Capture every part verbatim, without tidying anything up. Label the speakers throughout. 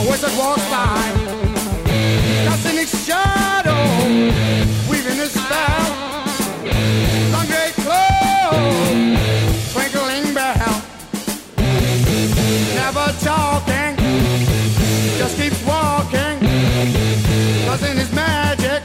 Speaker 1: wizard walks by, casting his shadow, weaving his spell. Long gray clothes, twinkling bell. Never talking, just keeps walking, causing his magic.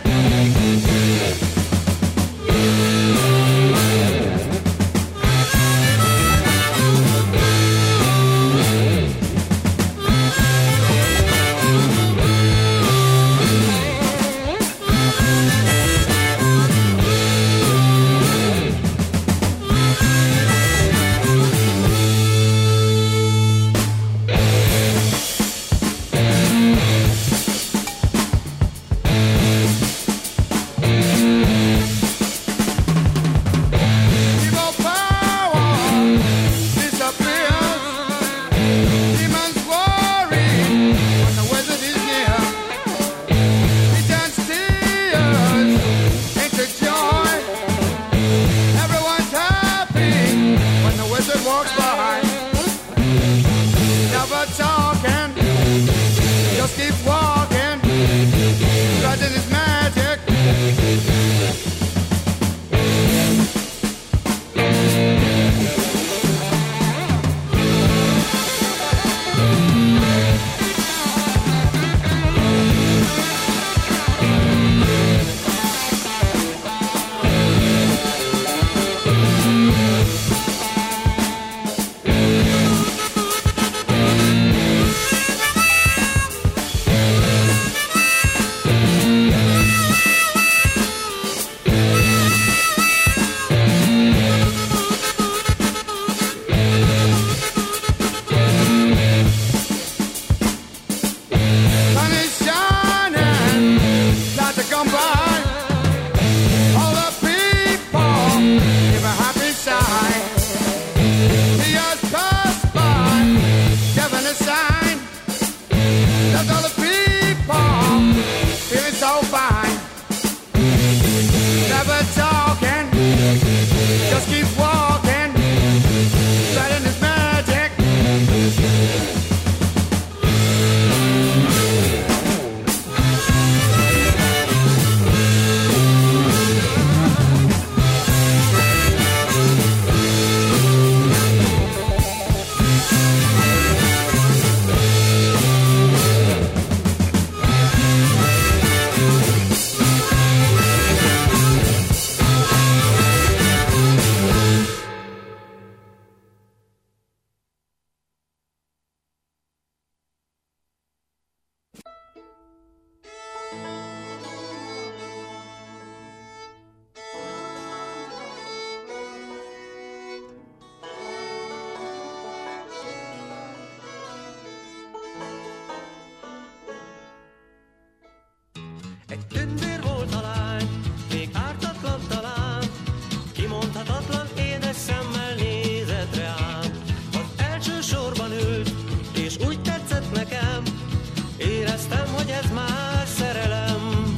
Speaker 2: Egy tündér volt a lány, még ártatlan talán, kimondhatatlan édes szemmel nézett rám. Az első sorban ült, és úgy tetszett nekem, éreztem, hogy ez már szerelem.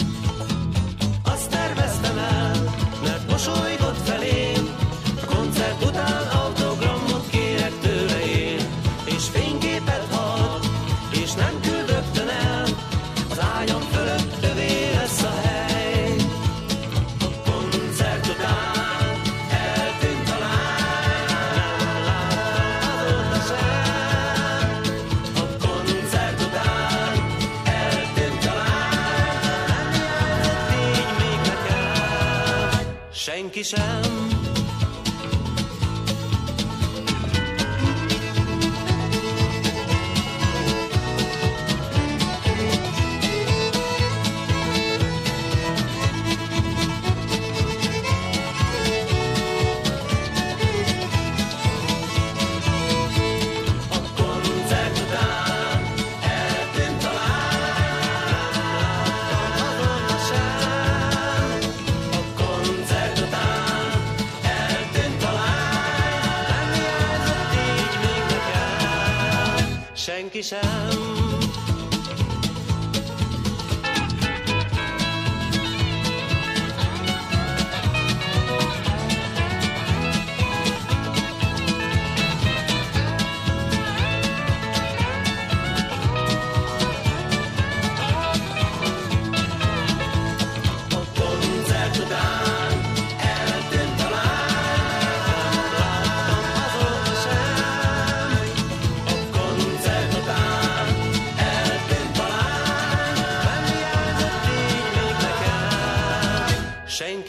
Speaker 2: Azt terveztem el, mert mosolygott felém, koncert után autogramot kérek tőle én, és fényképet hadd, és nem küld rögtön el, az ágyam fölött övé lesz a hely. A koncert után eltűnt a lány, azóta sem. A koncert után eltűnt a lány, nem jelzett így még nekem senki sem. Senki sem.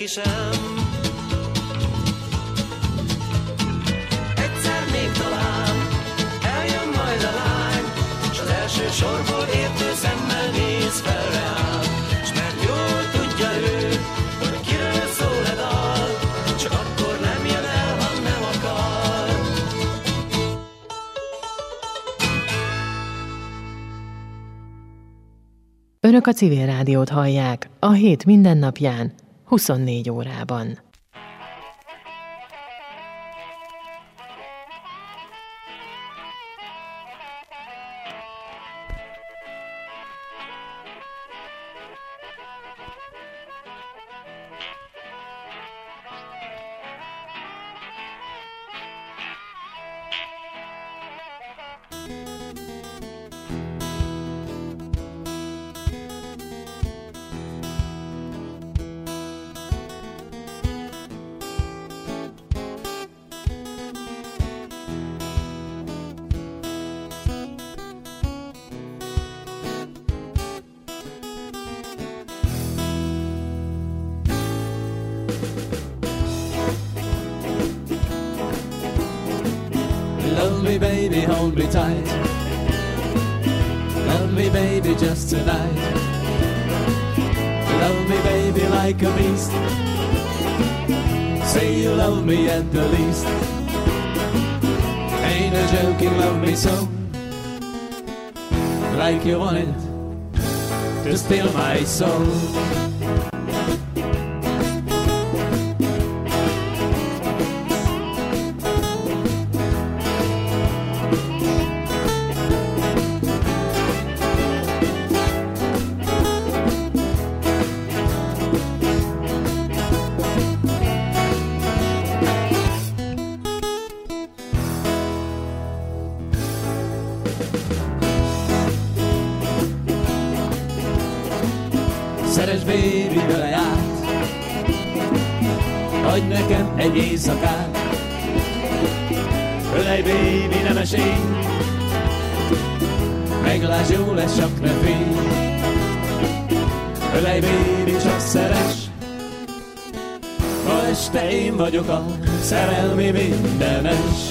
Speaker 2: senki sem. Egyszer még talán eljön majd a lány, s az első sorból értő szemmel néz fel reám. S mert jól tudja ő, hogy kiről szól a dal, csak akkor nem jön el, ha nem akar.
Speaker 3: Önök a Civil Rádiót hallják a hét mindennapján, huszonnégy órában.
Speaker 4: Love me baby, hold me tight. Love me baby just tonight. Love me baby like a beast. Say you love me at the least. Ain't no joking, love me so. Like you wanted to steal my soul. Szeres baby vele át, adj nekem egy éjszakát. Ölej baby, nem esély, meglásd, jó lesz, csak ne félj. Ölej baby, csak szeres, ma este én vagyok a szerelmi mindenes.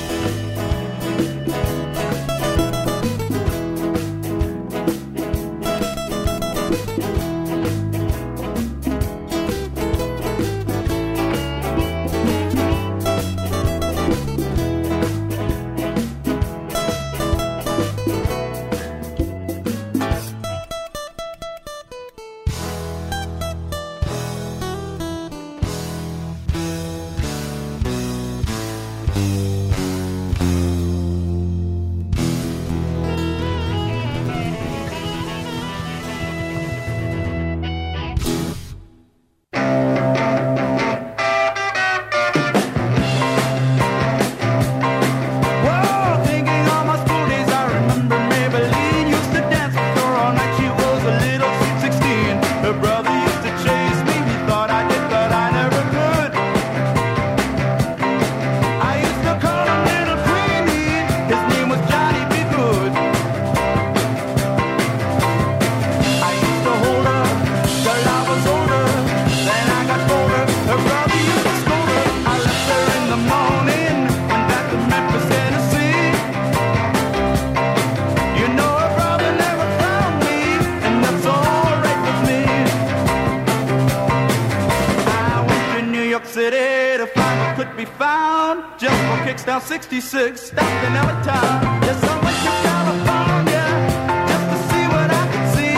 Speaker 5: Down sixty-six, stopping every time. Yes, I went to California just to see what I could see.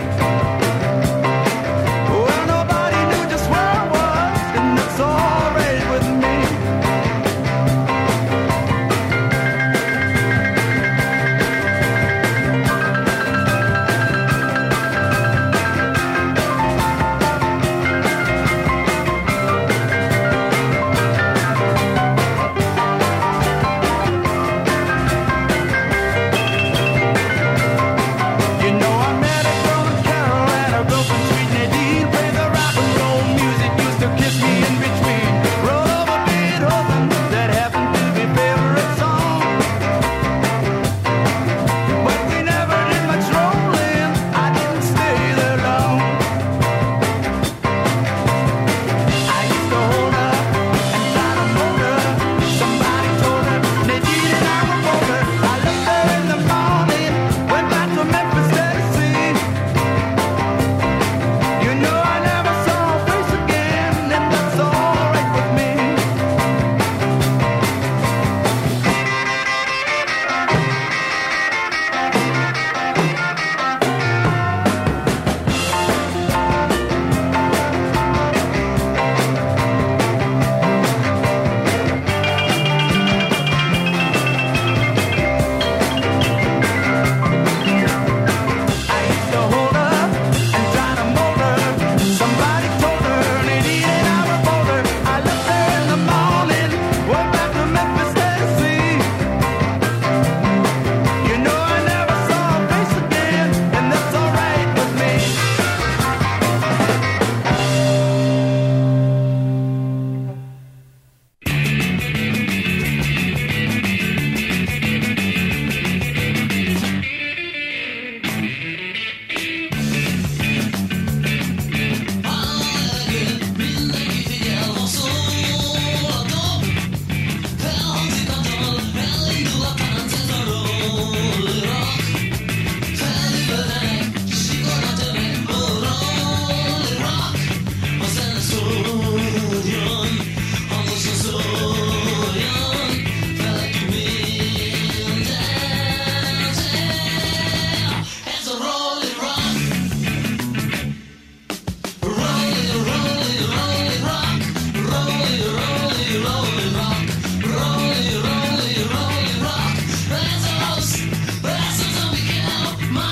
Speaker 5: Well, nobody knew just where I was, and that's all right with me.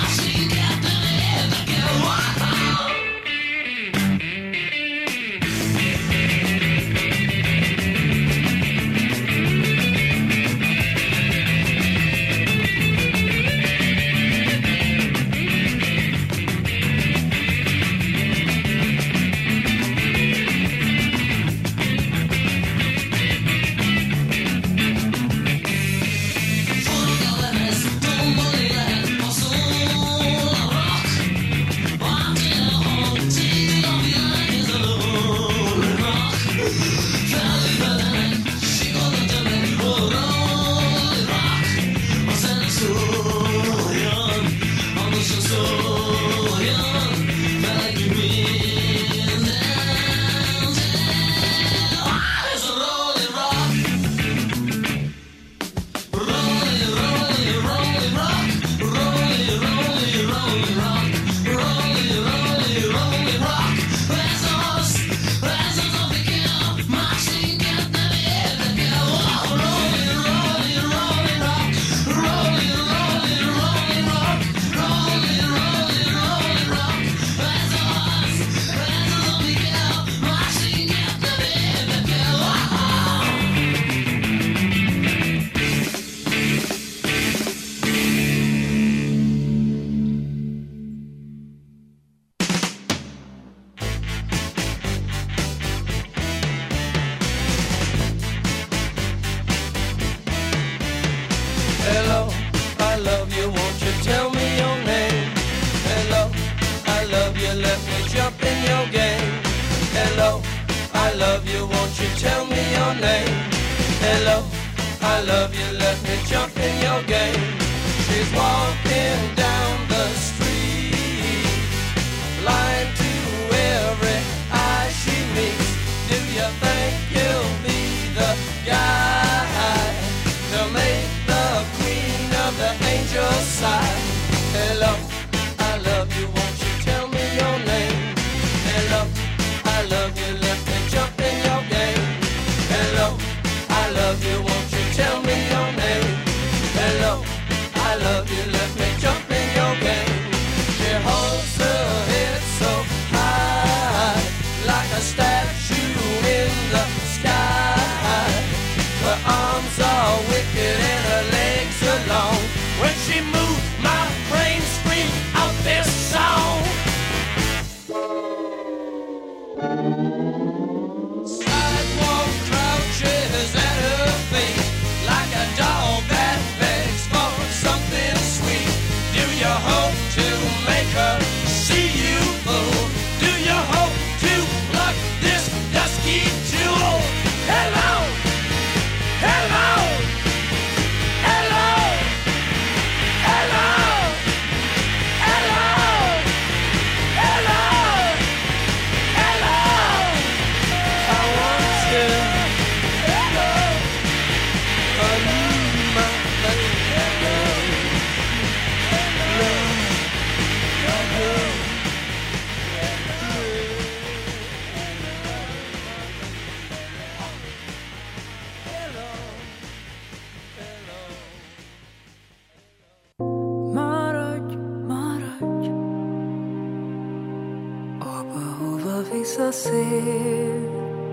Speaker 6: visz a szél.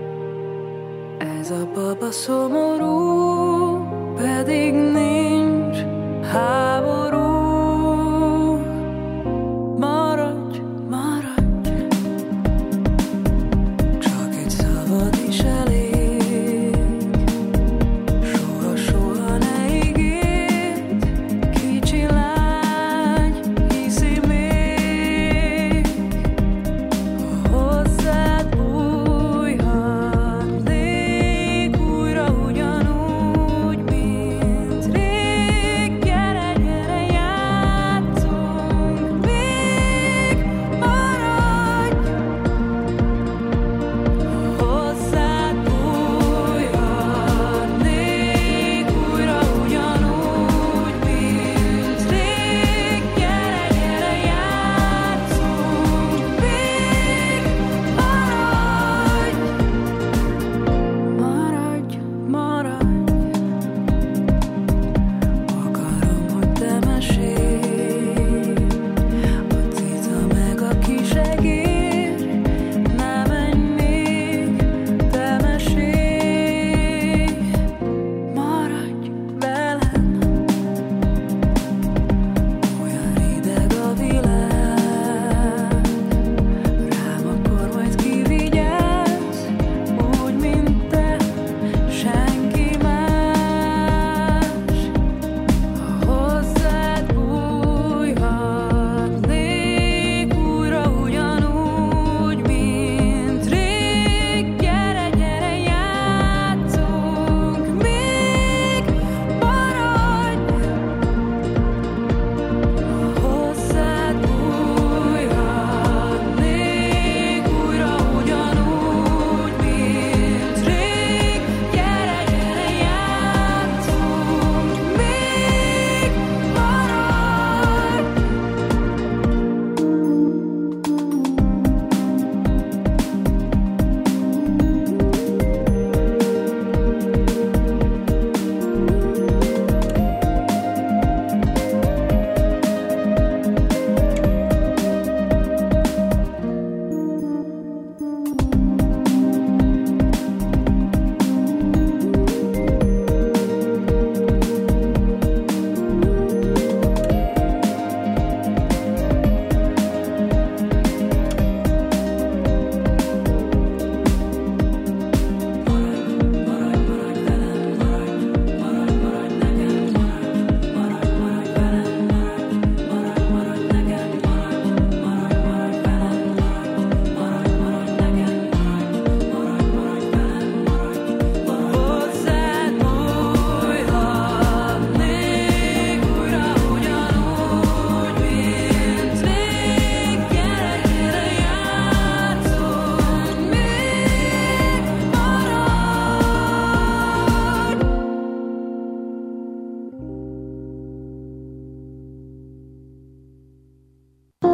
Speaker 6: Ez a baba szomorú, pedig nincs háború. Maradj, maradj, csak egy szavad is elég. Soha, soha ne ígérd, kicsi lány, hiszi még. Hozzád bújhatnék újra ugyanúgy, mint rég. Gyere, gyere,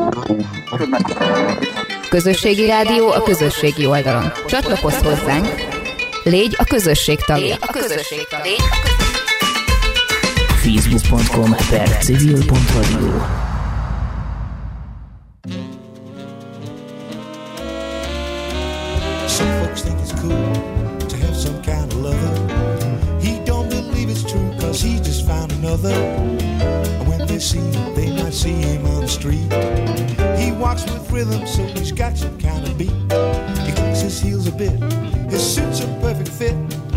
Speaker 7: Közösségi rádió a közösségi oldalon. Csatlakozz hozzánk, légy a közösség tagja. Légy a közösség tagja.
Speaker 8: facebook pont com per civil pont radio.
Speaker 9: Some folks think it's cool to have some kind of lover. He don't believe it's true cause he just found another. And when they see him, they might see him on the street. He walks with rhythm so he's got some kind of beat. He clicks his heels a bit, his suit's a perfect fit.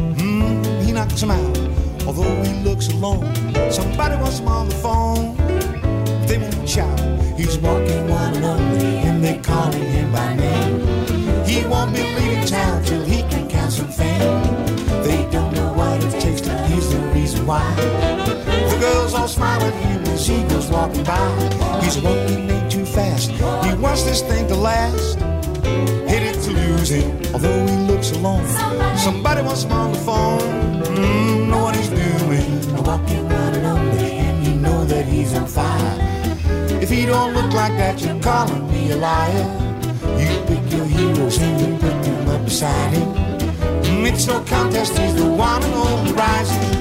Speaker 9: Mm, he knocks him out, although he looks alone. Somebody wants him on the phone, they won't shout. He's walking one and only and they're calling him by name. He won't be leaving town till he can count some fame. They don't know what it takes, but he's the reason why. The girls all smile at him as he goes walking by. He's walking ain't too fast, he wants this thing to last. Headed to lose him, although he looks alone. Somebody wants him on the phone, mm, know what he's doing. Walking one and only, and you know that he's on fire. If he don't look like that, you're calling me a liar. You pick your heroes and you put them up beside him. It's no contest, he's the one and only rising.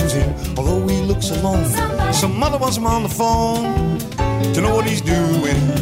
Speaker 9: Some mother wants him on the phone to know what he's doing.